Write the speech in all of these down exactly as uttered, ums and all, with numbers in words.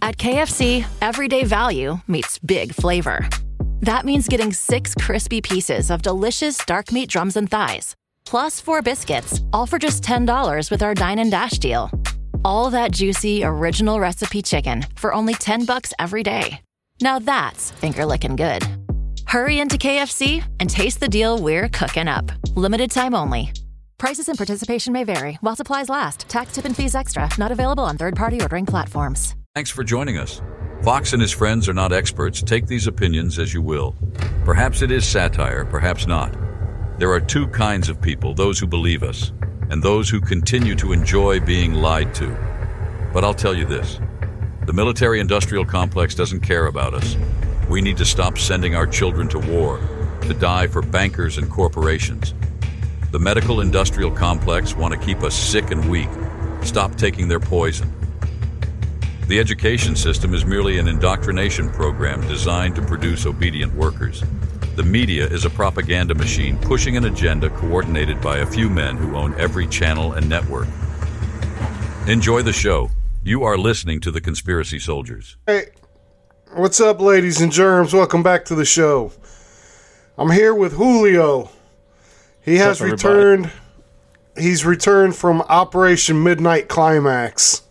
At K F C, everyday value meets big flavor. That means getting six crispy pieces of delicious dark meat drums and thighs, plus four biscuits, all for just ten dollars with our Dine and Dash deal. All that juicy, original recipe chicken for only ten bucks every day. Now that's finger-licking good. Hurry into K F C and taste the deal we're cooking up. Limited time only. Prices and participation may vary while supplies last. Tax, tip, and fees extra. Not available on third-party ordering platforms. Thanks for joining us. Fox and his friends are not experts. Take these opinions as you will. Perhaps it is satire, perhaps not. There are two kinds of people, those who believe us, and those who continue to enjoy being lied to. But I'll tell you this. The military-industrial complex doesn't care about us. We need to stop sending our children to war, to die for bankers and corporations. The medical-industrial complex want to keep us sick and weak. Stop taking their poison. The education system is merely an indoctrination program designed to produce obedient workers. The media is a propaganda machine pushing an agenda coordinated by a few men who own every channel and network. Enjoy the show. You are listening to The Conspiracy Soldiers. Hey, what's up, ladies and germs? Welcome back to the show. I'm here with Julio. He has up, returned. He's returned from Operation Midnight Climax.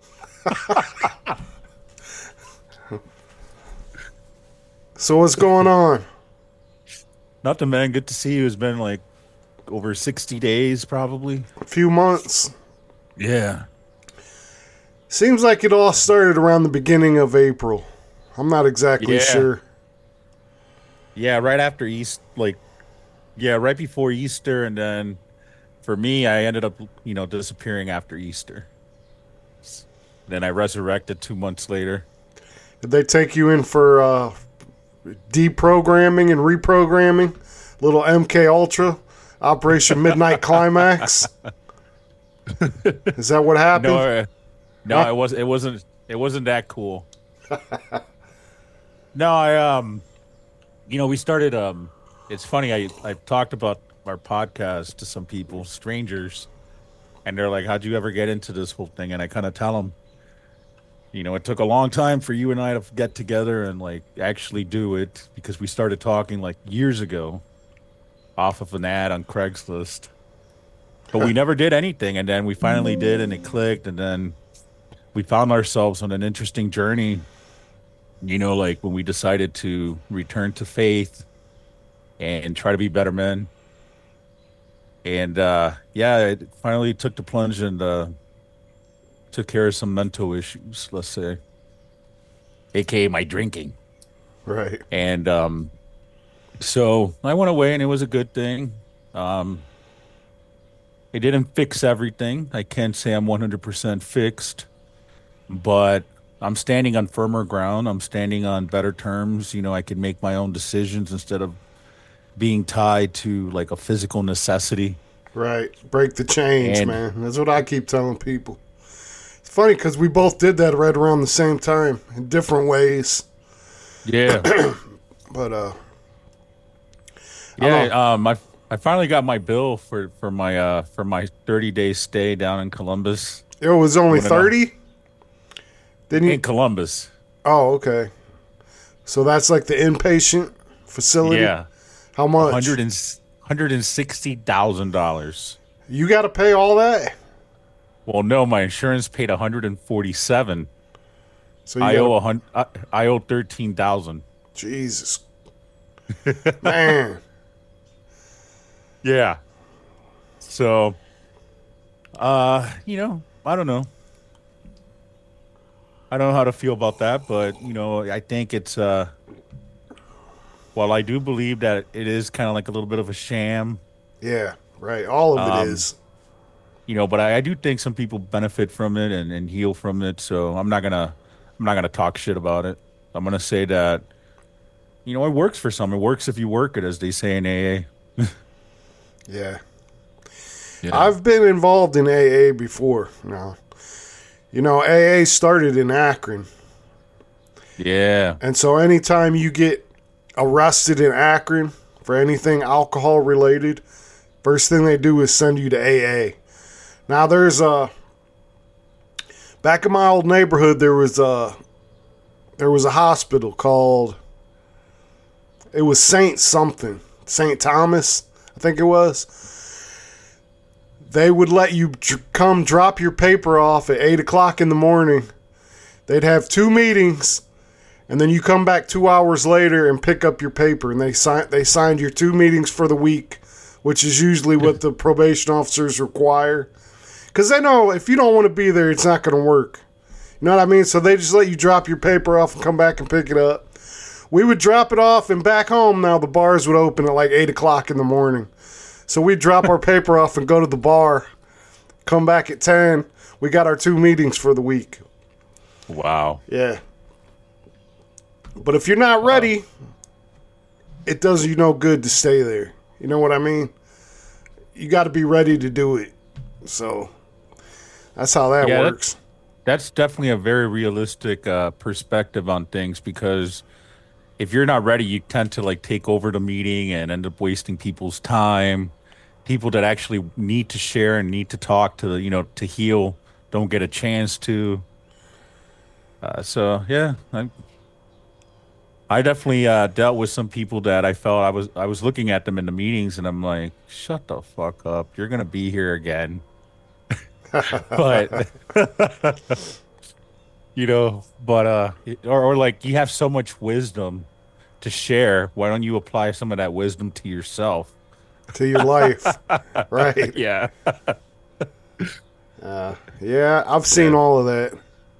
So what's going on? Nothing, man. Good to see you. It's been like over sixty days, probably. A few months. Yeah. Seems like it all started around the beginning of April. I'm not exactly Yeah. sure. Yeah, right after East, like, yeah, right before Easter, and then for me, I ended up, you know, disappearing after Easter. Then I resurrected two months later. Did they take you in for uh, deprogramming and reprogramming? Little M K Ultra, Operation Midnight Climax. Is that what happened? No, uh, no, Huh? it was. It wasn't. It wasn't that cool. No, I um, you know, we started um. It's funny. I I talked about our podcast to some people, strangers, and they're like, "How'd you ever get into this whole thing?" And I kind of tell them, you know, it took a long time for you and I to get together and like actually do it, because we started talking like years ago off of an ad on Craigslist, but we never did anything. And then we finally did, and it clicked. And then we found ourselves on an interesting journey, you know, like when we decided to return to faith and try to be better men. And uh, yeah, it finally took the plunge and uh, took care of some mental issues, let's say, A K A my drinking. Right. And um, so I went away, and it was a good thing. Um, it didn't fix everything. I can't say I'm one hundred percent fixed, but I'm standing on firmer ground. I'm standing on better terms. You know, I can make my own decisions instead of being tied to like a physical necessity. Right. Break the chains, And- man. That's what I keep telling people. It's funny because we both did that right around the same time in different ways. Yeah. But, uh, Yeah, um, I I finally got my bill for for my uh for my thirty day stay down in Columbus. it was only Wanna know? thirty? Didn't you? In Columbus, Oh, okay. So that's like the inpatient facility? yeah, How much? hundred and hundred and sixty thousand dollars. You got to pay all that? Well, no, my insurance paid one hundred and forty seven. So you I gotta- owe a hun- I, I owe thirteen thousand. Jesus. Man. Yeah. So, uh, you know, I don't know. I don't know how to feel about that, but you know, I think it's uh while I do believe that it is kind of like a little bit of a sham, Yeah, right. All of it Um, is. you know, but I, I do think some people benefit from it and, and heal from it. So I'm not gonna I'm not gonna talk shit about it. I'm gonna say that, you know, it works for some. It works if you work it, as they say in A A. Yeah. Yeah. I've been involved in A A before now. You know, A A started in Akron. Yeah. And so anytime you get arrested in Akron for anything alcohol related, first thing they do is send you to A A. Now there's a, back in my old neighborhood, there was a, there was a hospital called, it was Saint something, Saint Thomas, I think it was. They would let you dr- come drop your paper off at eight o'clock in the morning. They'd have two meetings, and then you come back two hours later and pick up your paper, and they, si- they signed your two meetings for the week, which is usually what the probation officers require. Because they know if you don't want to be there, it's not going to work. You know what I mean? So they just let you drop your paper off and come back and pick it up. We would drop it off, and back home now the bars would open at like eight o'clock in the morning. So we'd drop our paper off and go to the bar, come back at ten. We got our two meetings for the week. Wow. Yeah. But if you're not ready, wow. It does you no good to stay there. You know what I mean? You got to be ready to do it. So that's how that yeah, works. That, that's definitely a very realistic uh, perspective on things, because if you're not ready, you tend to like take over the meeting and end up wasting people's time. People that actually need to share and need to talk to, you know, to heal don't get a chance to. Uh, so yeah, I, I definitely uh, dealt with some people that I felt I was I was looking at them in the meetings and I'm like, shut the fuck up, you're gonna be here again. But you know, but uh, or or like you have so much wisdom to share. Why don't you apply some of that wisdom to yourself? To your life, right? Yeah. uh, yeah, I've seen yeah. all of that.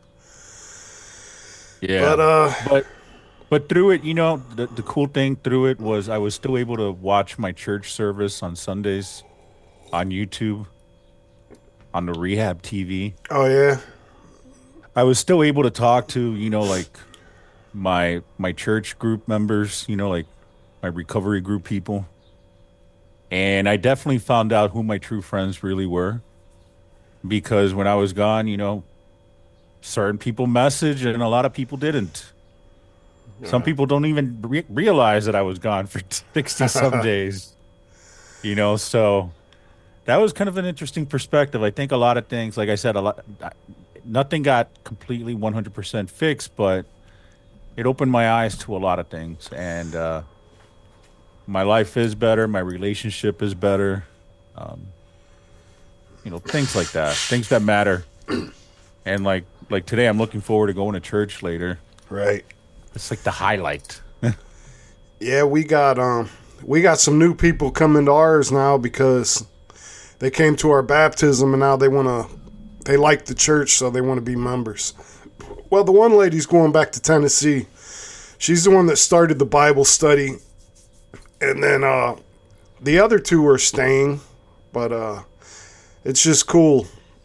Yeah, but uh, but but through it, you know, the the cool thing through it was I was still able to watch my church service on Sundays on YouTube, on the Rehab T V. Oh yeah. I was still able to talk to, you know, like my my church group members, you know, like my recovery group people. And I definitely found out who my true friends really were, because when I was gone, you know, certain people messaged and a lot of people didn't. Yeah. Some people don't even re- realize that I was gone for sixty some days, you know, so that was kind of an interesting perspective. I think a lot of things, like I said, a lot, nothing got completely one hundred percent fixed, but it opened my eyes to a lot of things. And, uh, my life is better. My relationship is better. Um, you know, things like that. Things that matter. And like like today, I'm looking forward to going to church later. Right. It's like the highlight. Yeah, we got um we got some new people coming to ours now because they came to our baptism and now they want to they like the church, so they want to be members. Well, the one lady's going back to Tennessee. She's the one that started the Bible study. And then uh, the other two are staying, but uh, it's just cool.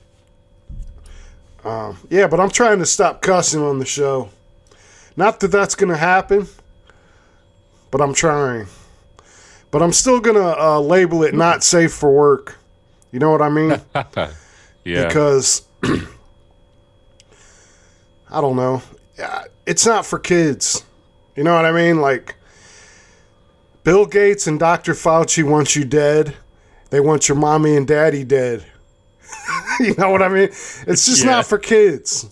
Um, yeah, but I'm trying to stop cussing on the show. Not that that's going to happen, but I'm trying. But I'm still going to uh, label it not safe for work. You know what I mean? Yeah. Because, I don't know. It's not for kids. You know what I mean? Like, Bill Gates and Doctor Fauci want you dead. They want your mommy and daddy dead. You know what I mean? It's just yeah. not for kids.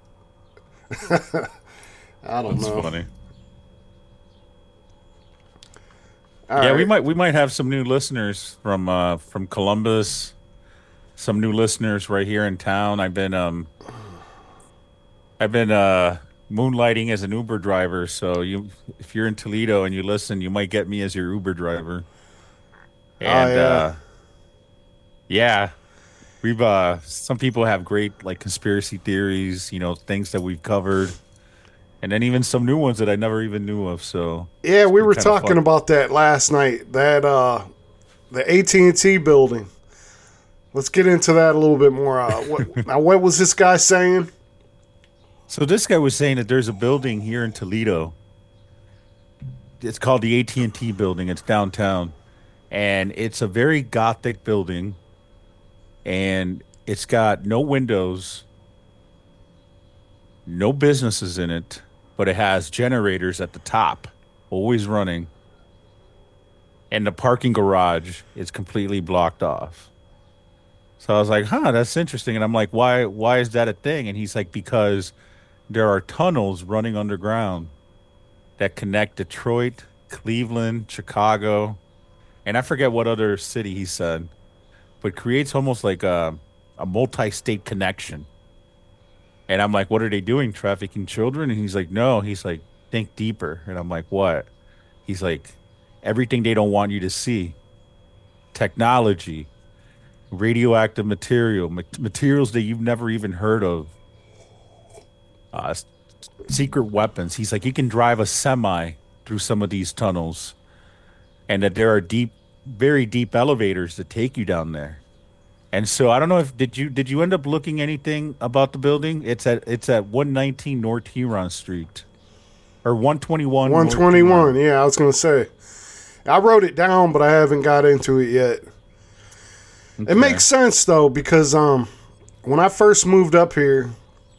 I don't That's know. Funny. All yeah, right. we might we might have some new listeners from uh, from Columbus. Some new listeners right here in town. I've been um I've been uh moonlighting as an Uber driver, so you if you're in Toledo and you listen, you might get me as your Uber driver. And oh, yeah. uh yeah. We've uh some people have great like conspiracy theories, you know, things that we've covered. And then even some new ones that I never even knew of. So yeah, we were talking about that last night. That uh the A T and T building. Let's get into that a little bit more. Uh, what, now, what was this guy saying? So this guy was saying that there's a building here in Toledo. It's called the A T and T building. It's downtown. And it's a very gothic building. And it's got no windows, no businesses in it, but it has generators at the top, always running. And the parking garage is completely blocked off. So I was like, huh, that's interesting. And I'm like, why why is that a thing? And he's like, because there are tunnels running underground that connect Detroit, Cleveland, Chicago, and I forget what other city he said, but creates almost like a, a multi-state connection. And I'm like, what are they doing? Trafficking children? And he's like, no. He's like, think deeper. And I'm like, what? He's like, everything they don't want you to see. Technology, radioactive material, ma- materials that you've never even heard of. Uh, s- secret weapons. He's like, you can drive a semi through some of these tunnels. And that there are deep, very deep elevators that take you down there. And so I don't know if did you did you end up looking anything about the building? It's at it's at one nineteen North Huron Street, or one twenty-one. one twenty-one. Yeah, I was gonna say. I wrote it down, but I haven't got into it yet. Okay. It makes sense though, because um, when I first moved up here,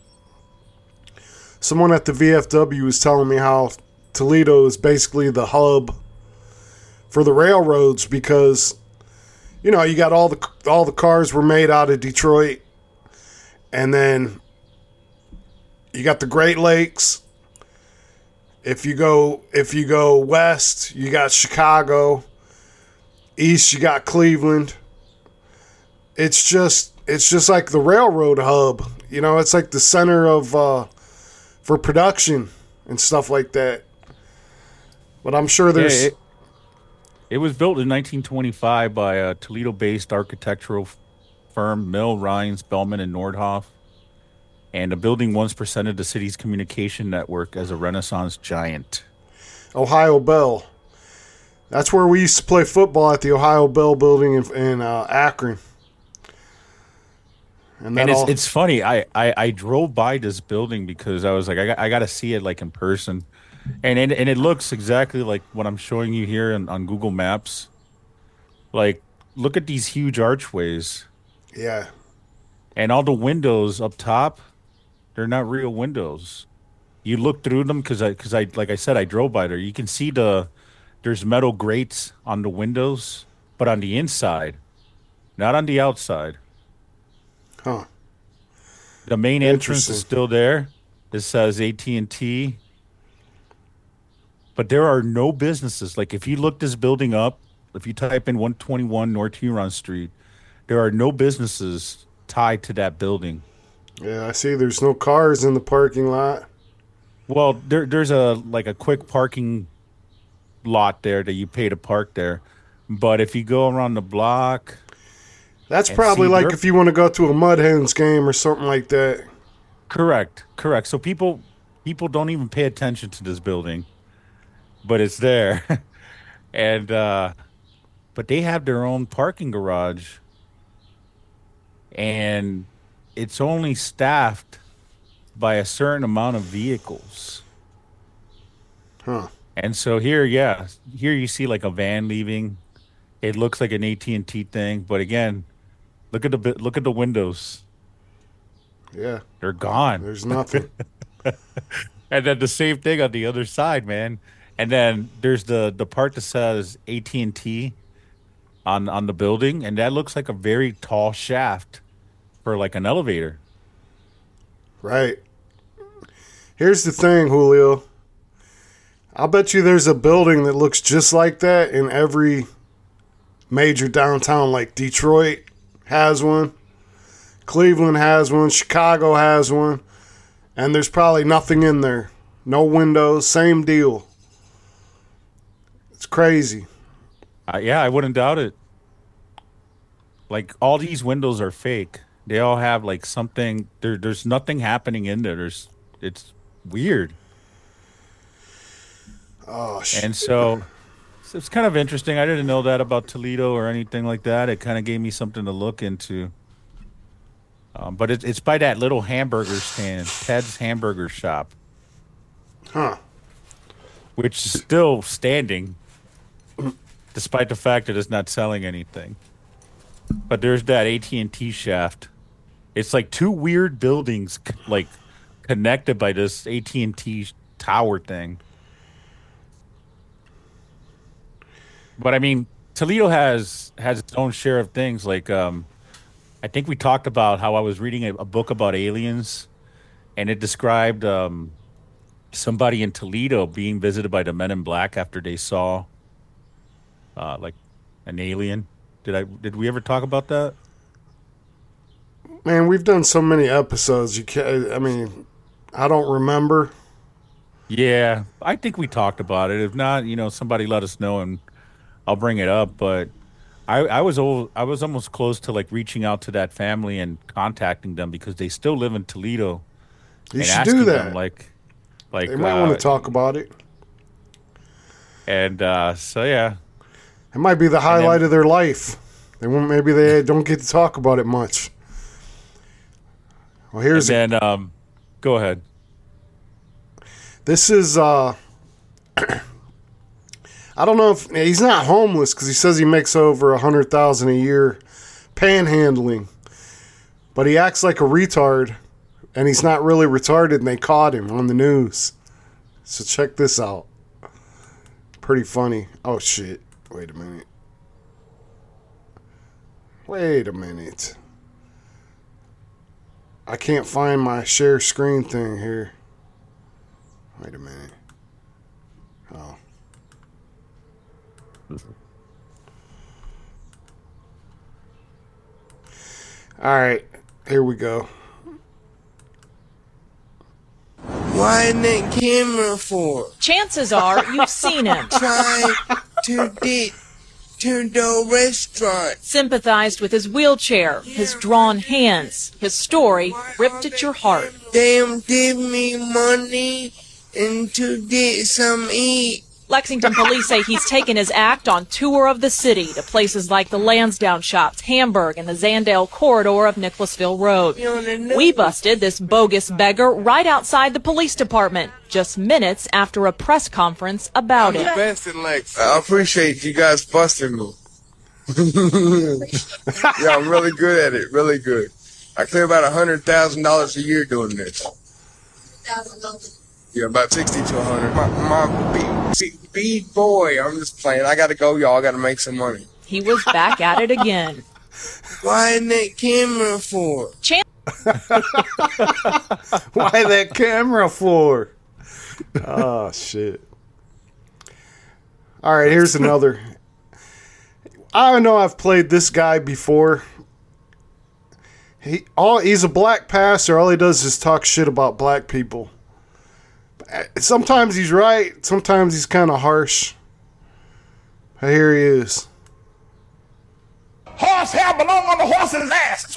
someone at the V F W was telling me how Toledo is basically the hub for the railroads because, you know, you got all the all the cars were made out of Detroit, and then you got the Great Lakes. If you go if you go west, you got Chicago. East, you got Cleveland. It's just it's just like the railroad hub. You know, it's like the center of uh, for production and stuff like that. But I'm sure there's. Yeah, it, it was built in nineteen twenty-five by a Toledo-based architectural firm, Mill, Rhines, Bellman, and Nordhoff. And the building once presented the city's communication network as a Renaissance giant. Ohio Bell. That's where we used to play football, at the Ohio Bell building in, in uh, Akron. And, and it's, all... it's funny. I, I, I drove by this building because I was like, I got, I got to see it like in person. And, and and it looks exactly like what I'm showing you here on, on Google Maps. Like, look at these huge archways. Yeah. And all the windows up top, they're not real windows. You look through them because I, because I, like I said, I drove by there. You can see the, there's metal grates on the windows, but on the inside, not on the outside. Huh. The main entrance is still there. It says A T and T. But there are no businesses. Like, if you look this building up, if you type in one twenty-one North Huron Street, there are no businesses tied to that building. Yeah, I see there's no cars in the parking lot. Well, there, there's a like a quick parking lot there that you pay to park there. But if you go around the block... That's probably like if you want to go to a Mud Hens game or something like that. Correct, correct. So people people don't even pay attention to this building, but it's there. and uh, but they have their own parking garage, and it's only staffed by a certain amount of vehicles. Huh. And so here, yeah, here you see like a van leaving. It looks like an A T and T thing, but again, look at the look at the windows. Yeah, they're gone. There's nothing. And then the same thing on the other side, man. And then there's the the part that says A T and T on on the building, and that looks like a very tall shaft for like an elevator. Right. Here's the thing, Julio. I'll bet you there's a building that looks just like that in every major downtown. Like Detroit has one, Cleveland has one, Chicago has one, and there's probably nothing in there. No windows, same deal. It's crazy. Uh, yeah, I wouldn't doubt it. Like, all these windows are fake. They all have like something. There, there's nothing happening in there. There's, it's weird. Oh shit. And so it's kind of interesting. I didn't know that about Toledo or anything like that. It kind of gave me something to look into. Um, but it, it's by that little hamburger stand, Ted's Hamburger Shop. Huh. Which is still standing, despite the fact that it's not selling anything. But there's that A T and T shaft. It's like two weird buildings, like connected by this A T and T tower thing. But I mean, Toledo has has its own share of things. Like, um, I think we talked about how I was reading a, a book about aliens, and it described um, somebody in Toledo being visited by the Men in Black after they saw uh, like an alien. Did I did we ever talk about that? Man, we've done so many episodes. You can't. I mean, I don't remember. Yeah, I think we talked about it. If not, you know, somebody let us know and I'll bring it up. But I, I was old, I was almost close to like reaching out to that family and contacting them because they still live in Toledo. You and should do that. Them, like, like they might uh, want to talk about it. And uh, so yeah, it might be the highlight then, of their life. They won't. Maybe they don't get to talk about it much. Well, here's and then um, go ahead. This is, uh, I don't know if, he's not homeless because he says he makes over a hundred thousand a year panhandling, but he acts like a retard, and he's not really retarded, and they caught him on the news. So check this out. Pretty funny. Oh, shit. Wait a minute. Wait a minute. I can't find my share screen thing here. Wait a minute. Oh. All right. Here we go. Why isn't that camera for? Chances are you've seen him. Try to get to the restaurant. Sympathized with his wheelchair, his drawn hands. His story ripped at your heart. Damn, give me money and to get some eat. Lexington police say he's taken his act on tour of the city to places like the Lansdowne Shops, Hamburg, and the Zandale corridor of Nicholasville Road. We busted this bogus beggar right outside the police department, just minutes after a press conference about it. Best in Lex. I appreciate you guys busting me. Yeah, I'm really good at it, really good. I clear about one hundred thousand dollars a year doing this. Yeah, about sixty to one hundred. My, my big, big boy, I'm just playing. I gotta go, y'all. I gotta make some money. He was back at it again. Why isn't that camera for? Chan- Why that camera for? Oh, shit. All right, here's another. I know I've played this guy before. He all he's a black pastor. All he does is talk shit about black people. Sometimes he's right. Sometimes he's kind of harsh. Here he is. Horse hair belong on the horse's ass.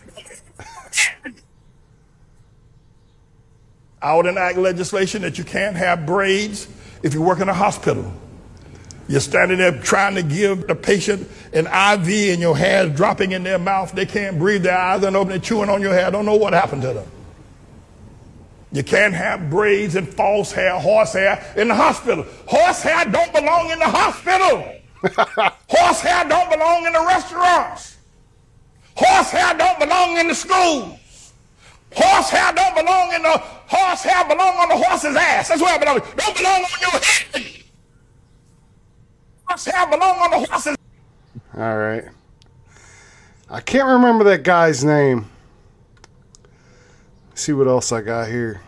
I would enact legislation that you can't have braids if you work in a hospital. You're standing there trying to give the patient an I V and your hair is dropping in their mouth. They can't breathe. Their eyes are open. They're chewing on your hair. Don't know what happened to them. You can't have braids and false hair, horse hair in the hospital. Horse hair don't belong in the hospital. Horse hair don't belong in the restaurants. Horse hair don't belong in the schools. Horse hair don't belong in the horse hair belong on the horse's ass. That's where it belongs. Don't belong on your head. Horse hair belong on the horse's. All right. I can't remember that guy's name. See what else I got here.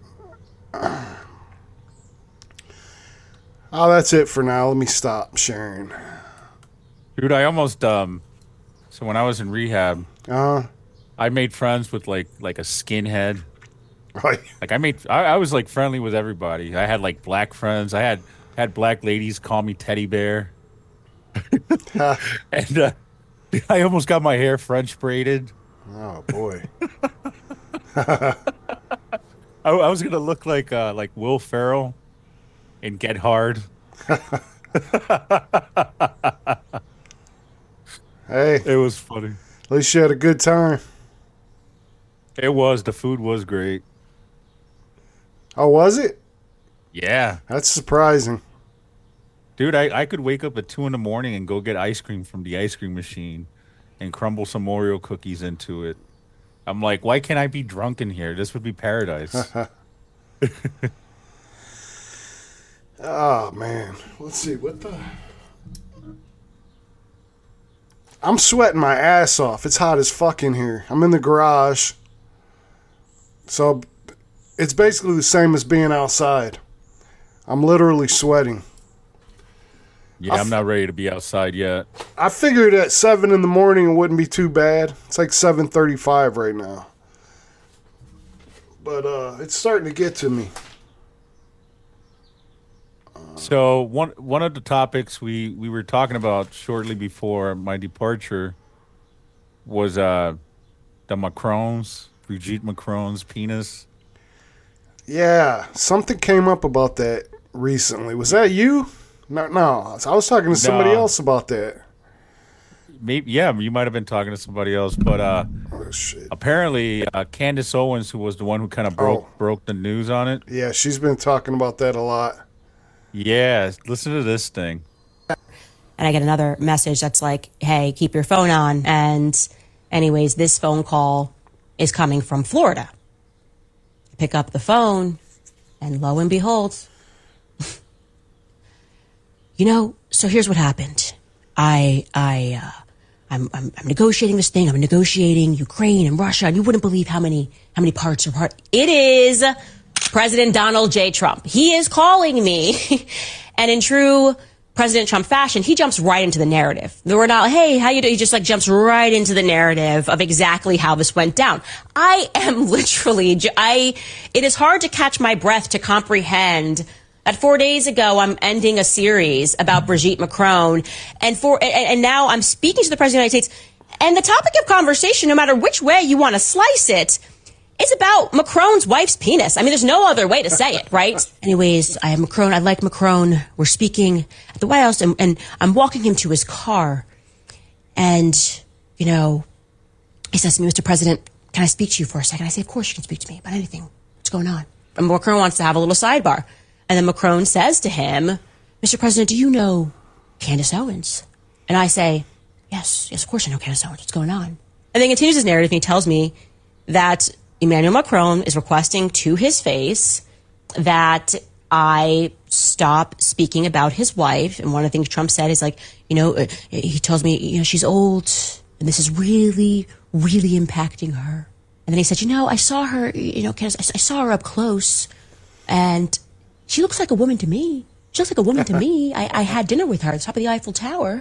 Oh, that's it for now. Let me stop sharing. Dude, I almost um so when I was in rehab, Uh I made friends with like like a skinhead. right. Like I made I, I was like friendly with everybody. I had like black friends. I had had black ladies call me Teddy Bear. And uh, I almost got my hair French braided. Oh boy. I, I was gonna look like uh, like Will Ferrell in Get Hard. Hey, It was funny. at least you had a good time. It was. The food was great. Oh, was it? Yeah, That's surprising. dude. I, I could wake up at two in the morning and go get ice cream from the ice cream machine, and crumble some Oreo cookies into it. I'm like, why can't I be drunk in here? This would be paradise. Oh man. Let's see what the. I'm sweating my ass off. It's hot as fuck in here. I'm in the garage. So it's basically the same as being outside. I'm literally sweating. Yeah, I'm not ready to be outside yet. I figured at seven in the morning it wouldn't be too bad. It's like seven thirty-five right now. But uh, it's starting to get to me. So one one of the topics we, we were talking about shortly before my departure was uh, the Macron's, Brigitte Macron's penis. Yeah, something came up about that recently. Was that you? No, no. I was talking to somebody No. else about that. Maybe yeah, you might have been talking to somebody else, but uh, Oh, shit. apparently uh, Candace Owens, who was the one who kind of broke Oh. broke the news on it. Yeah, she's been talking about that a lot. Yeah, listen to this thing. And I get another message that's like, hey, keep your phone on. And anyways, this phone call is coming from Florida. I pick up the phone, and lo and behold, you know, so here's what happened. I, I, uh, I'm, I'm, I'm negotiating this thing. I'm negotiating Ukraine and Russia, and you wouldn't believe how many, how many parts are part. It is President Donald J. Trump. He is calling me, and in true President Trump fashion, he jumps right into the narrative. We're not, hey, how you doing? He just like jumps right into the narrative of exactly how this went down. I am literally, j- I, it is hard to catch my breath to comprehend that four days ago I'm ending a series about Brigitte Macron, and for, and, and now I'm speaking to the President of the United States, and the topic of conversation, no matter which way you want to slice it, it's about Macron's wife's penis. I mean, there's no other way to say it, right? Anyways, I have Macron. I like Macron. We're speaking at the White House, and, and I'm walking him to his car. And, you know, he says to me, Mister President, can I speak to you for a second? I say, of course you can speak to me about anything. What's going on? And Macron wants to have a little sidebar. And then Macron says to him, Mister President, do you know Candace Owens? And I say, yes, yes, of course I know Candace Owens. What's going on? And then he continues his narrative, and he tells me that Emmanuel Macron is requesting to his face that I stop speaking about his wife. And one of the things Trump said is like, you know, uh, he tells me, you know, she's old and this is really, really impacting her. And then he said, you know, I saw her, you know, Candace, I, I saw her up close and she looks like a woman to me. She looks like a woman to me. I, I had dinner with her at the top of the Eiffel Tower.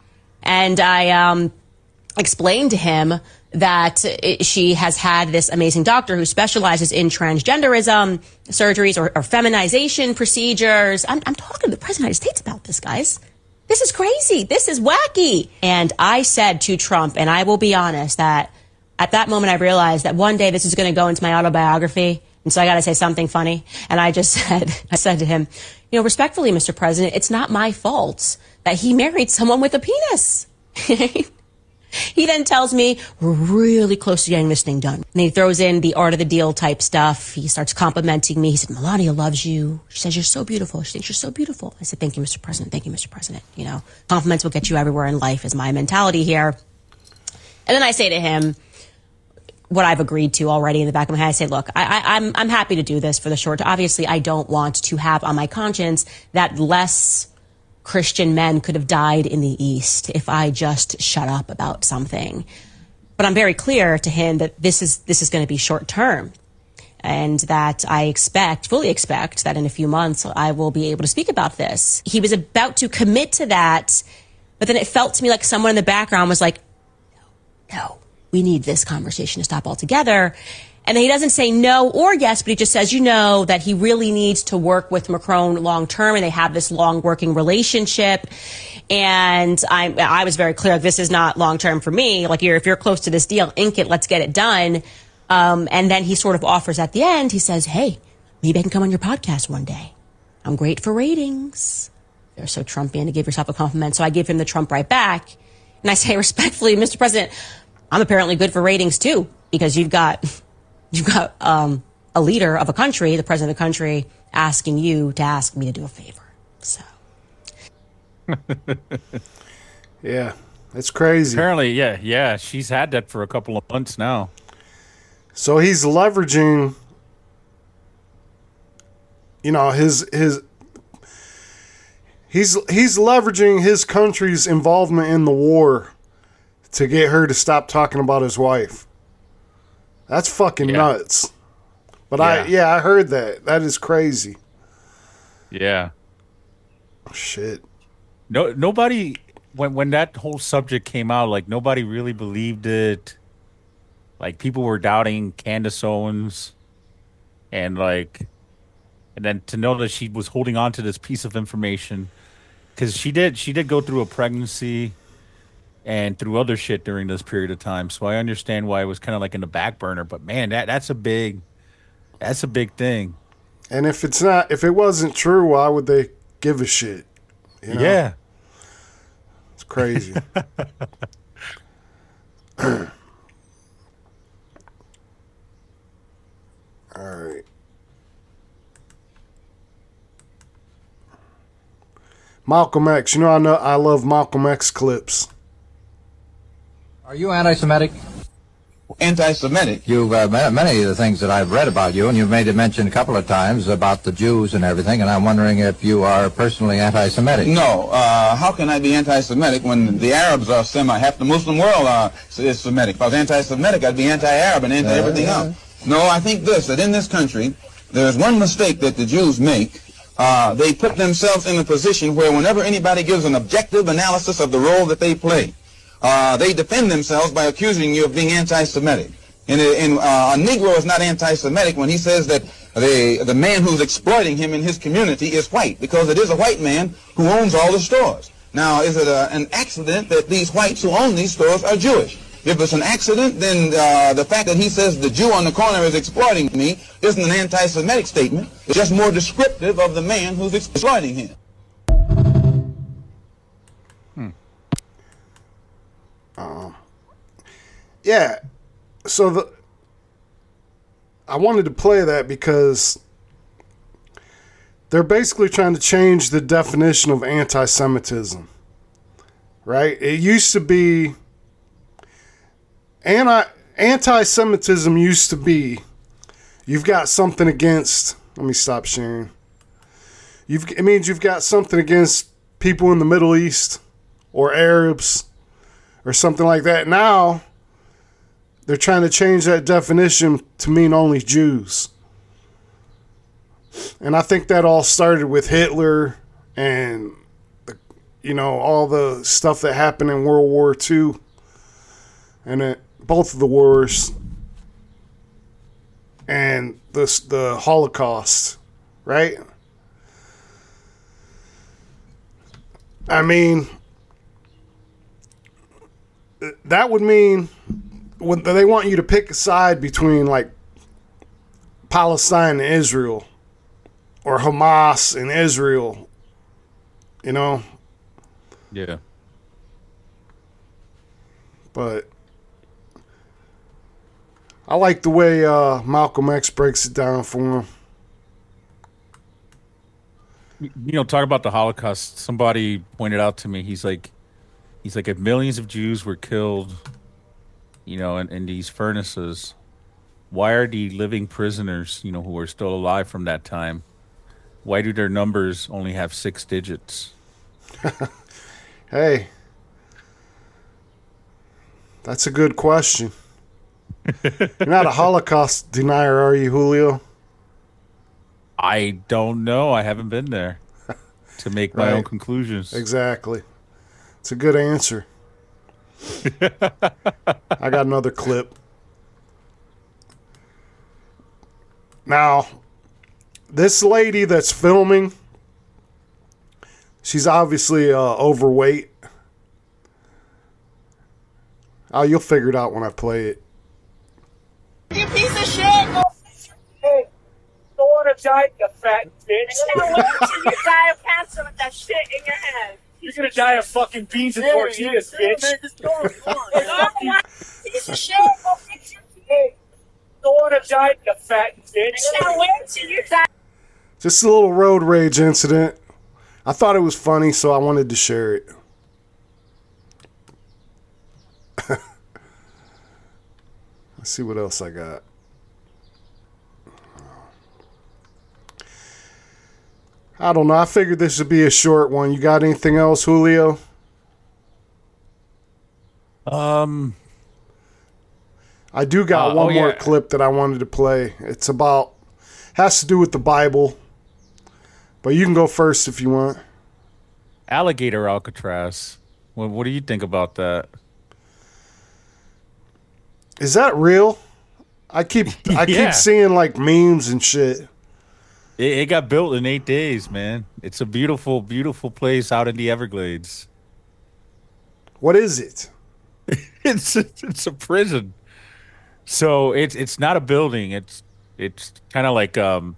And I um, explained to him that it, she has had this amazing doctor who specializes in transgenderism surgeries or, or feminization procedures. I'm, I'm talking to the President of the United States about this, guys. This is crazy. This is wacky. And I said to Trump, and I will be honest, that at that moment I realized that one day this is going to go into my autobiography. And so I got to say something funny. And I just said, I said to him, you know, respectfully, Mister President, it's not my fault that he married someone with a penis. He then tells me, we're really close to getting this thing done. And he throws in the art of the deal type stuff. He starts complimenting me. He said, Melania loves you. She says, you're so beautiful. She thinks you're so beautiful. I said, thank you, Mister President. Thank you, Mister President. You know, compliments will get you everywhere in life is my mentality here. And then I say to him what I've agreed to already in the back of my head. I say, look, I, I, I'm, I'm happy to do this for the short. Obviously, I don't want to have on my conscience that less Christian men could have died in the East if I just shut up about something. But I'm very clear to him that this is this is going to be short term, and that I expect, fully expect, that in a few months I will be able to speak about this. He was about to commit to that, but then it felt to me like someone in the background was like, no, no, we need this conversation to stop altogether. And then he doesn't say no or yes, but he just says, you know, that he really needs to work with Macron long term, and they have this long working relationship. And I, I was very clear, this is not long term for me. Like, you're, if you're close to this deal, ink it, let's get it done. Um, and then he sort of offers at the end, he says, hey, maybe I can come on your podcast one day. I'm great for ratings. You're so Trumpian to give yourself a compliment. So I give him the Trump right back. And I say respectfully, Mister President, I'm apparently good for ratings too, because you've got... You've got um, a leader of a country, the president of the country, asking you to ask me to do a favor. So, Yeah, it's crazy. Apparently, yeah, yeah, she's had that for a couple of months now. So he's leveraging, you know, his his he's he's leveraging his country's involvement in the war to get her to stop talking about his wife. That's fucking Yeah. nuts. But Yeah. I yeah, I heard that. That is crazy. Yeah. Oh, shit. No, nobody when when that whole subject came out, like nobody really believed it. Like people were doubting Candace Owens, and like, and then to know that she was holding on to this piece of information, because she did she did go through a pregnancy, and through other shit during this period of time. So I understand why it was kind of like in the back burner. But man, that that's a big, that's a big thing. And if it's not, if it wasn't true, why would they give a shit? You know? Yeah. It's crazy. All right. Malcolm X. You know I know I love Malcolm X clips. Are you anti-Semitic? Anti-Semitic. You've uh, ma- many of the things that I've read about you, and you've made it mention a couple of times about the Jews and everything, and I'm wondering if you are personally anti-Semitic. No. Uh, how can I be anti-Semitic when the Arabs are semi, half the Muslim world are, is Semitic? If I was anti-Semitic, I'd be anti-Arab and anti-everything Uh, else. No, I think this, that in this country, there's one mistake that the Jews make. Uh, they put themselves in a position where whenever anybody gives an objective analysis of the role that they play, uh, they defend themselves by accusing you of being anti-Semitic. And, and uh, a Negro is not anti-Semitic when he says that the, the man who's exploiting him in his community is white, because it is a white man who owns all the stores. Now, is it a, an accident that these whites who own these stores are Jewish? If it's an accident, then uh, the fact that he says the Jew on the corner is exploiting me isn't an anti-Semitic statement. It's just more descriptive of the man who's exploiting him. Hmm. Um. Yeah. So the I wanted to play that because they're basically trying to change the definition of anti-Semitism. Right? It used to be Anti anti-Semitism used to be you've got something against. Let me stop sharing. You've it means you've got something against people in the Middle East or Arabs or something like that. Now they're trying to change that definition to mean only Jews. And I think that all started with Hitler and the, you know, all the stuff that happened in World War Two. And it, both of the wars and the the Holocaust, right? I mean, that would mean when they want you to pick a side between like Palestine and Israel or Hamas and Israel, you know? Yeah. But I like the way uh, Malcolm X breaks it down for him. You know, talk about the Holocaust. Somebody pointed out to me, he's like, he's like, if millions of Jews were killed, you know, in, in these furnaces, why are the living prisoners, you know, who are still alive from that time, why do their numbers only have six digits? Hey, that's a good question. You're not a Holocaust denier, are you, Julio? I don't know. I haven't been there to make my Right. own conclusions. Exactly. It's a good answer. I got another clip. Now, this lady that's filming, she's obviously uh, overweight. Oh, you'll figure it out when I play it. You piece of shit! Go hey, go on a diet, you fat bitch. You're gonna wait till you die of cancer with that shit in your head. You're gonna die of fucking beans and yeah, tortillas, yeah, bitch. Man, just go on, go on. Hey, piece of shit, go fix your hey, go on a diet, you fat bitch. You're gonna wait till you die. Just a little road rage incident. I thought it was funny, so I wanted to share it. Let's see what else I got. I don't know. I figured this would be a short one. You got anything else, Julio? Um, I do got uh, one oh, more yeah. clip that I wanted to play. It's about Has to do with the Bible. But you can go first if you want. Alligator Alcatraz. What, what do you think about that? Is that real? I keep I Yeah. keep seeing like memes and shit. It, it got built in eight days, man. It's a beautiful, beautiful place out in the Everglades. What is it? it's it's a prison. So it's it's not a building. It's it's kind of like um.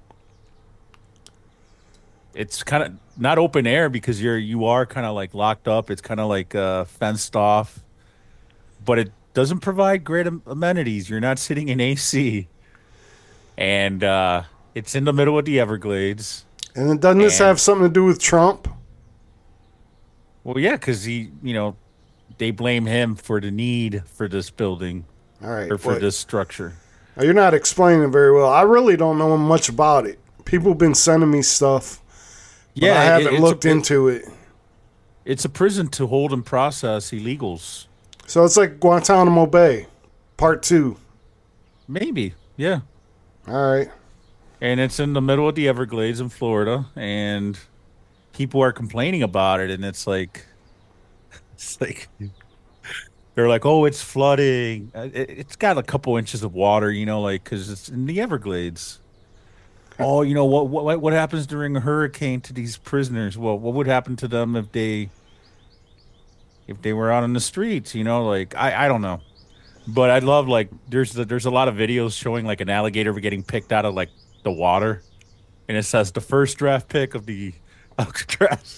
It's kind of not open air because you're you are kind of like locked up. It's kind of like uh, fenced off, but it doesn't provide great am- amenities. You're not sitting in A C, and uh, it's in the middle of the Everglades. And then doesn't this And- have something to do with Trump? Well, yeah, because he, you know, they blame him for the need for this building, All right. or for wait. this structure. Now, you're not explaining it very well. I really don't know much about it. People have been sending me stuff. But Yeah, I it- haven't it's looked a, into it. It's a prison to hold and process illegals. So it's like Guantanamo Bay, part two. Maybe, yeah. All right. And it's in the middle of the Everglades in Florida, and people are complaining about it, and it's like, it's like, they're like, oh, it's flooding. Uh, It, it's got a couple inches of water, you know, like, because it's in the Everglades. Oh, you know, what, what what happens during a hurricane to these prisoners? Well, what would happen to them if they, if they were out on the streets, you know, like, I, I don't know. But I love, like, there's the, there's a lot of videos showing, like, an alligator getting picked out of, like, the water. And it says the first draft pick of the Alcatraz.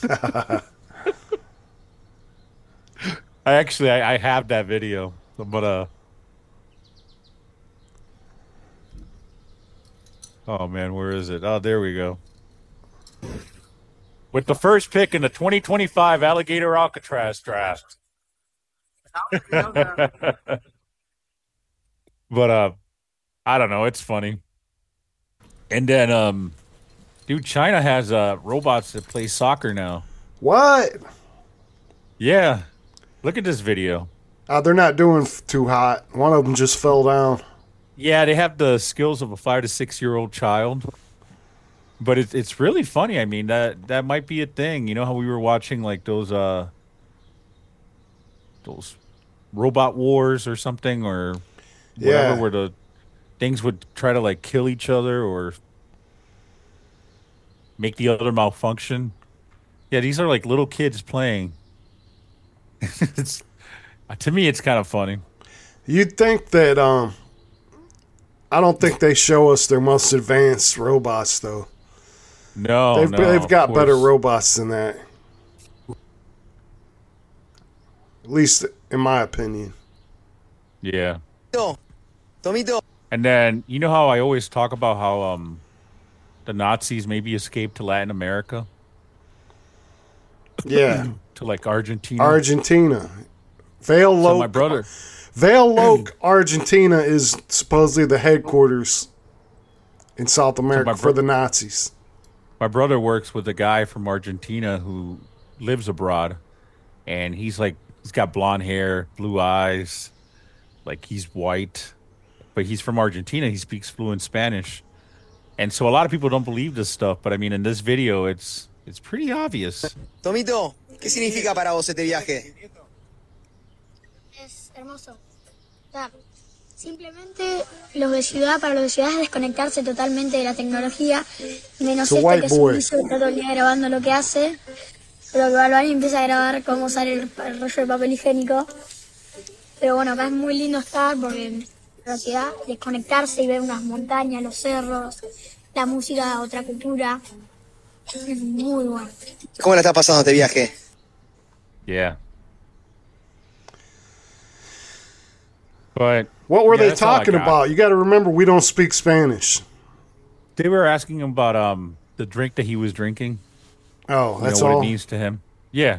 I actually, I, I have that video. But, uh... oh, man, where is it? Oh, there we go. With the first pick in the twenty twenty-five Alligator Alcatraz draft. But uh, I don't know. It's funny. And then, um, dude, China has uh robots that play soccer now. What? Yeah, look at this video. Uh, they're not doing f- too hot. One of them just fell down. Yeah, they have the skills of a five to six year old child. But it's it's really funny. I mean, that that might be a thing. You know how we were watching like those uh those robot wars or something or whatever, Yeah. where the things would try to like kill each other or make the other malfunction. Yeah, these are like little kids playing. It's to me, it's kind of funny. You'd think that, um, I don't think they show us their most advanced robots, though. No, they've, no, they've of got better course. robots than that. At least in my opinion. Yeah. Tomito. And then you know how I always talk about how um the Nazis maybe escaped to Latin America Yeah. to like Argentina. Argentina. Vale So Loc. my brother, Vale Loc, Argentina is supposedly the headquarters in South America my for bro- the Nazis. my brother works with a guy from Argentina who lives abroad, and he's like he's got blonde hair, blue eyes, like he's white, but he's from Argentina. He speaks fluent Spanish, and so a lot of people don't believe this stuff. But I mean, in this video, it's it's pretty obvious. Tomito, ¿qué significa para vos este viaje? Es hermoso. O sea, simplemente los de ciudad, para los de ciudad es desconectarse totalmente de la tecnología, menos It's a este white que es un boy. vicio que está todo el día grabando lo que hace, pero que va al baño y empieza a grabar cómo sale el, el rollo de papel higiénico. Pero bueno, acá es muy lindo estar porque en la ciudad desconectarse y ver unas montañas, los cerros, la música, otra cultura, es muy bueno. ¿Cómo la estás pasando este viaje? Yeah. But What were yeah, they that's all I talking got. about? You got to remember, we don't speak Spanish. They were asking him about um the drink that he was drinking. Oh, You that's know what all? it means to him. Yeah.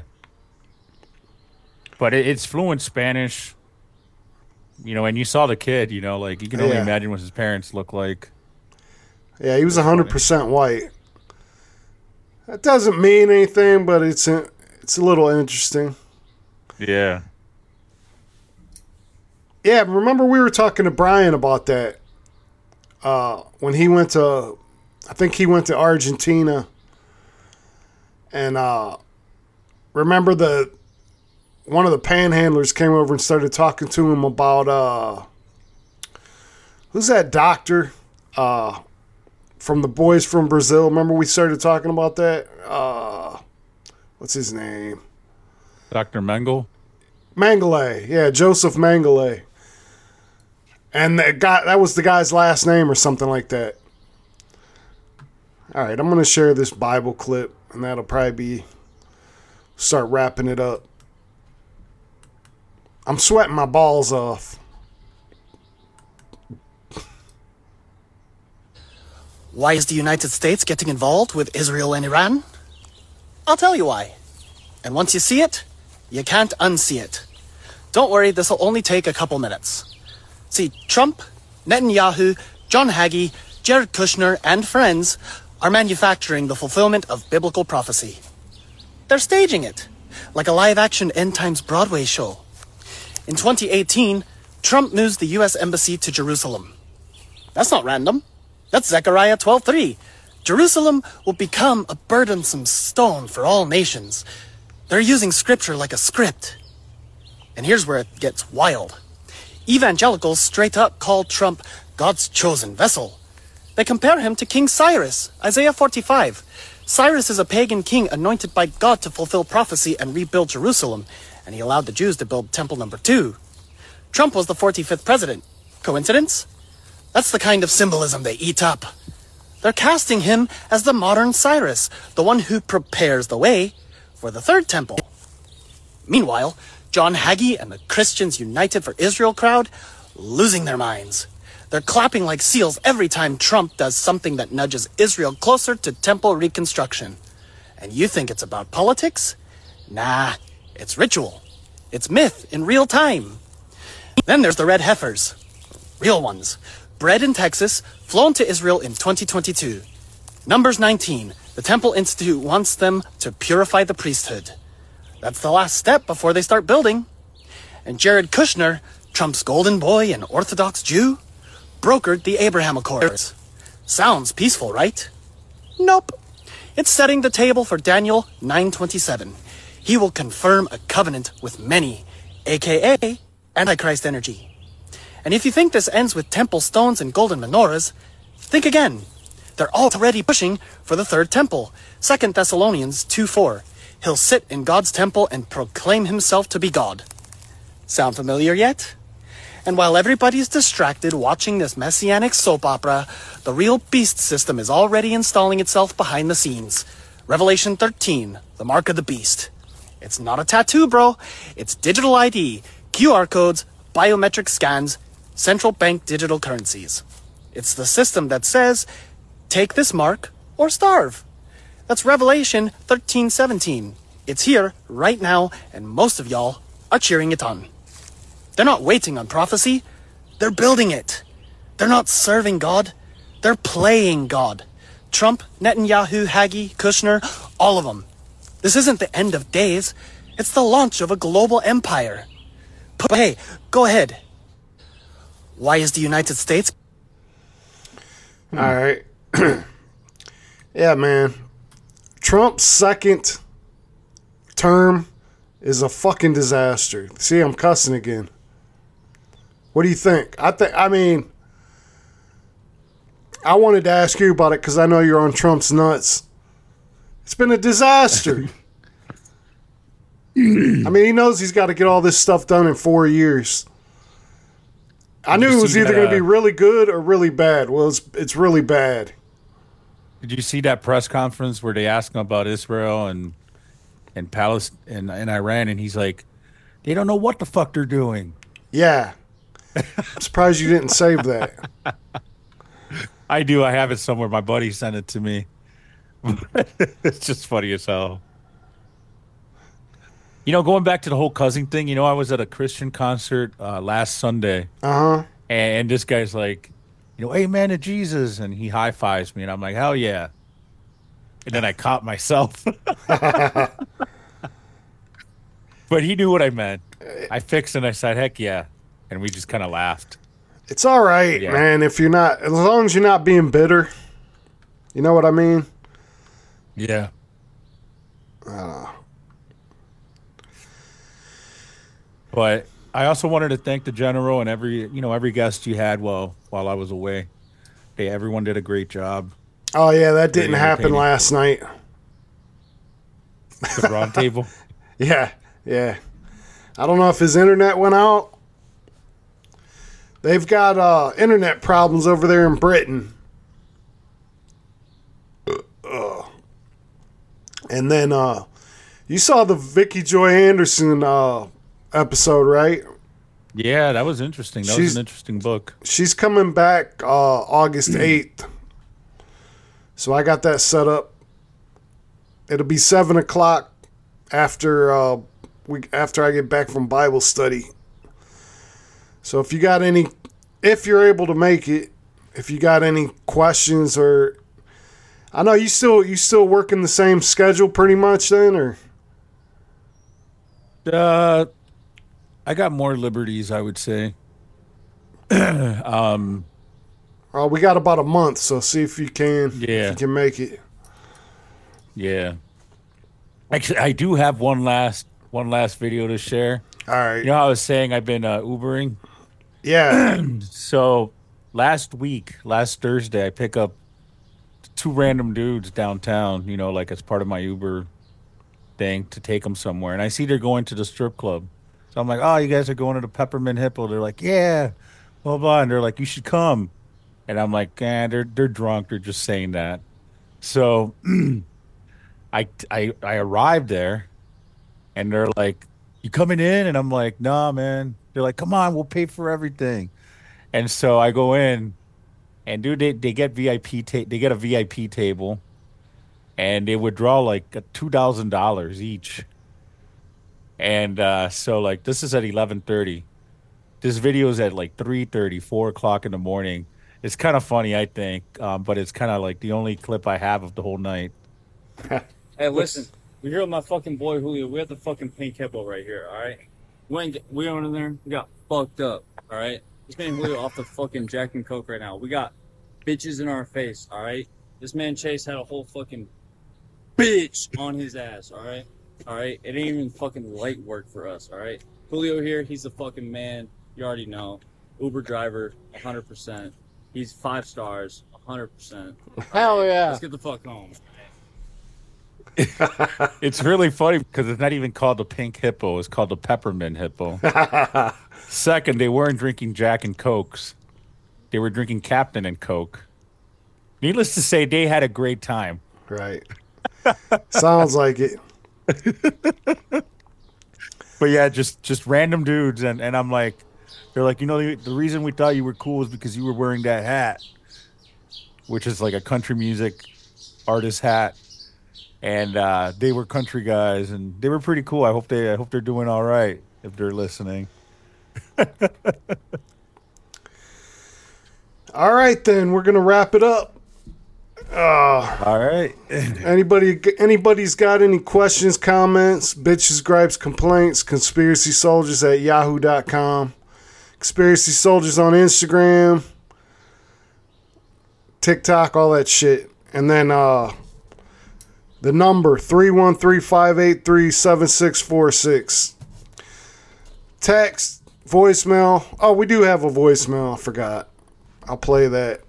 But it, it's fluent Spanish. You know, and you saw the kid, you know, like you can only Yeah. imagine what his parents look like. Yeah, he was one hundred percent white. That doesn't mean anything, but it's a, it's a little interesting. Yeah. Yeah, remember we were talking to Brian about that uh, when he went to, I think he went to Argentina. And uh, remember the one of the panhandlers came over and started talking to him about uh, who's that doctor uh, from the Boys from Brazil? Remember we started talking about that? Uh, what's his name? Doctor Mengele? Mengele, yeah, Joseph Mengele. And that guy, that was the guy's last name or something like that. All right, I'm going to share this Bible clip, and that'll probably be, start wrapping it up. I'm sweating my balls off. Why is the United States getting involved with Israel and Iran? I'll tell you why. And once you see it, you can't unsee it. Don't worry, this will only take a couple minutes. See, Trump, Netanyahu, John Hagee, Jared Kushner, and friends are manufacturing the fulfillment of biblical prophecy. They're staging it, like a live-action end times Broadway show. In twenty eighteen, Trump moves the U S Embassy to Jerusalem. That's not random. That's Zechariah twelve three. Jerusalem will become a burdensome stone for all nations. They're using scripture like a script. And here's where it gets wild. Evangelicals straight up call Trump God's chosen vessel. They compare him to King Cyrus, Isaiah forty-five. Cyrus is a pagan king anointed by God to fulfill prophecy and rebuild Jerusalem, and he allowed the Jews to build temple number two. Trump was the forty-fifth president. Coincidence? That's the kind of symbolism they eat up. They're casting him as the modern Cyrus, the one who prepares the way for the third temple. Meanwhile, John Hagee and the Christians United for Israel crowd losing their minds. They're clapping like seals every time Trump does something that nudges Israel closer to temple reconstruction. And you think it's about politics? Nah, it's ritual. It's myth in real time. Then there's the red heifers. Real ones. Bred in Texas, flown to Israel in twenty twenty-two. Numbers nineteen. The Temple Institute wants them to purify the priesthood. That's the last step before they start building. And Jared Kushner, Trump's golden boy and Orthodox Jew, brokered the Abraham Accords. Sounds peaceful, right? Nope. It's setting the table for Daniel nine twenty-seven. He will confirm a covenant with many, aka Antichrist energy. And if you think this ends with temple stones and golden menorahs, think again. They're already pushing for the third temple. Second Thessalonians two four. He'll sit in God's temple and proclaim himself to be God. Sound familiar yet? And while everybody's distracted watching this messianic soap opera, the real beast system is already installing itself behind the scenes. Revelation thirteen, the mark of the beast. It's not a tattoo, bro. It's digital I D, Q R codes, biometric scans, central bank digital currencies. It's the system that says, take this mark or starve. That's Revelation thirteen seventeen. It's here right now, and most of y'all are cheering it on. They're not waiting on prophecy. They're building it. They're not serving God. They're playing God. Trump, Netanyahu, Hagee, Kushner, all of them. This isn't the end of days. It's the launch of a global empire. But hey, go ahead. Why is the United States? All right. Yeah, man. Trump's second term is a fucking disaster. See, I'm cussing again. What do you think? I think. I mean, I wanted to ask you about it because I know you're on Trump's nuts. It's been a disaster. I mean, he knows he's got to get all this stuff done in four years. I knew it was either going to be really good or really bad. Well, it's it's really bad. Did you see that press conference where they asked him about Israel and and Palestine and, and Iran, and he's like, they don't know what the fuck they're doing. Yeah. I'm surprised you didn't save that. I do. I have it somewhere. My buddy sent it to me. It's just funny as hell. You know, going back to the whole cousin thing, you know, I was at a Christian concert uh, last Sunday. Uh-huh. And this guy's like, you know, amen to Jesus. And he high-fives me. And I'm like, hell yeah. And then I caught myself. But he knew what I meant. I fixed it and I said, heck yeah. And we just kind of laughed. It's all right, Yeah. man. If you're not, as long as you're not being bitter, you know what I mean. Yeah. Uh, But I also wanted to thank the general and every you know every guest you had while while I was away. They everyone did a great job. oh yeah, that didn't Very happen entertaining. last night. The round table. Yeah, yeah. I don't know if his internet went out. They've got uh, internet problems over there in Britain. Uh, and then uh, you saw the Vicky Joy Anderson uh, episode, right? Yeah, that was interesting. That She's- was an interesting book. She's coming back uh, August eighth. So I got that set up. It'll be seven o'clock after uh, we after I get back from Bible study. So if you got any, if you're able to make it, if you got any questions or, I know you still you still working the same schedule pretty much then, or Uh, I got more liberties, I would say. um, uh, we got about a month. So see if you can, Yeah. if you can make it. yeah. Actually, I do have one last one last video to share. All right. You know how I was saying I've been uh, Ubering? Yeah. So last week, last Thursday, I pick up two random dudes downtown, you know, like as part of my Uber thing to take them somewhere. And I see they're going to the strip club. So I'm like, oh, you guys are going to the Peppermint Hippo. They're like, yeah, blah, blah. And they're like, you should come. And I'm like, eh, they're, they're drunk. They're just saying that. So I, I, I arrived there and they're like, you coming in? And I'm like, nah, man. They're like, come on, we'll pay for everything. And so I go in, and dude, they, they get V I P ta- they get a V I P table, and they withdraw like two thousand dollars each. And uh, so like this is at eleven thirty. This video is at like three thirty, four o'clock in the morning. It's kind of funny, I think, um, but it's kind of like the only clip I have of the whole night. Hey, listen, we're here with my fucking boy Julio. We're at the fucking Pink Hippo right here, all right? We ain't get, we went in there, we got fucked up, all right? This man Julio off the fucking Jack and Coke right now. We got bitches in our face, all right? This man Chase had a whole fucking bitch on his ass, all right? All right? It ain't even fucking light work for us, all right? Julio here, he's the fucking man. You already know. Uber driver, one hundred percent. He's five stars, one hundred percent. Hell yeah. Let's get the fuck home. It's really funny because it's not even called the Pink Hippo. It's called the Peppermint Hippo. Second, they weren't drinking Jack and Cokes. They were drinking Captain and Coke. Needless to say, they had a great time. Right. Sounds like it. But yeah, just just random dudes. And, and I'm like, they're like, you know, the, the reason we thought you were cool is because you were wearing that hat, which is like a country music artist hat. And uh, they were country guys, and they were pretty cool. I hope they, I hope they're doing all right if they're listening. All right, then we're gonna wrap it up. Uh, all right. anybody, anybody's got any questions, comments, bitches, gripes, complaints? Conspiracy Soldiers at yahoo dot com. Conspiracy Soldiers on Instagram, TikTok, all that shit, and then uh. The number, three one three, five eight three, seven six four six. Text, voicemail. Oh, we do have a voicemail. I forgot. I'll play that.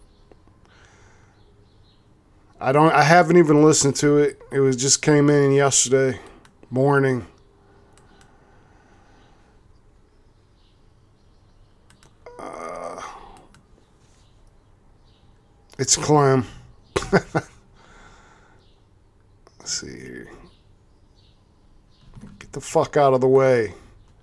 I don't. I haven't even listened to it. It was just came in yesterday morning. Uh, it's Clem. Let's see here. Get the fuck out of the way.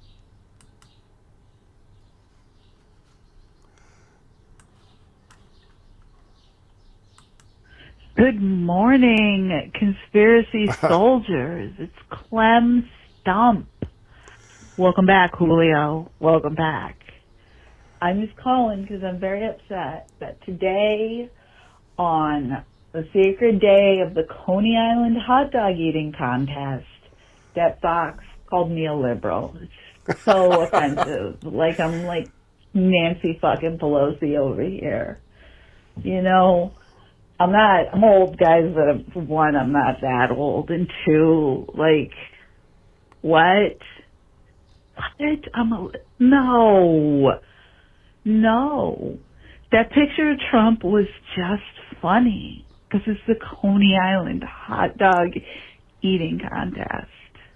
Good morning, conspiracy soldiers. It's Clem Stump. Welcome back, Julio. Welcome back. I'm just calling because I'm very upset that today, on the sacred day of the Coney Island hot dog eating contest, that Fox called me a liberal. It's so offensive. Like, I'm like Nancy fucking Pelosi over here. You know, I'm not, I'm old, guys, but I'm, for one, I'm not that old. And two, like, what? What? I'm a, no. No. That picture of Trump was just funny because it's the Coney Island hot dog eating contest.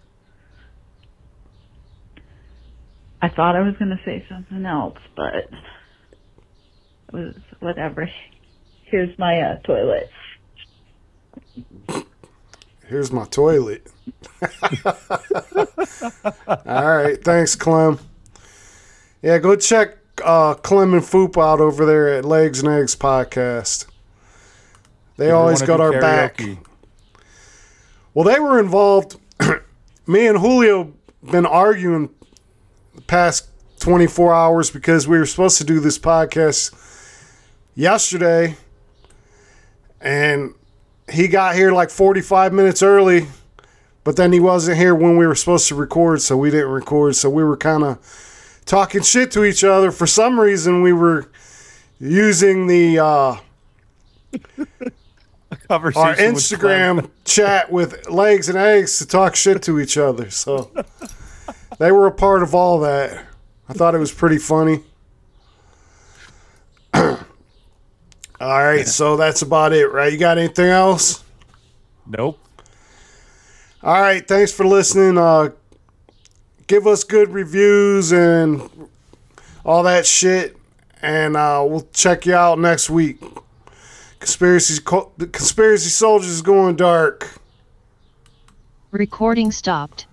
I thought I was going to say something else, but it was whatever. Here's my uh, toilet. Here's my toilet. All right. Thanks, Clem. Yeah, go check uh, Clem and Foop out over there at Legs and Eggs Podcast. They You always wanna got do our karaoke. back. Well, they were involved. Me and Julio been arguing the past twenty-four hours because we were supposed to do this podcast yesterday, and he got here like forty-five minutes early, but then he wasn't here when we were supposed to record, so we didn't record. So we were kind of talking shit to each other. For some reason, we were using the uh, Conversation our Instagram chat with Legs and Eggs to talk shit to each other. So they were a part of all that. I thought it was pretty funny. All right, so that's about it, right? You got anything else? Nope. All right, thanks for listening. Uh, give us good reviews and all that shit, and uh, we'll check you out next week. Conspiracy, Conspiracy Soldiers is going dark. Recording stopped.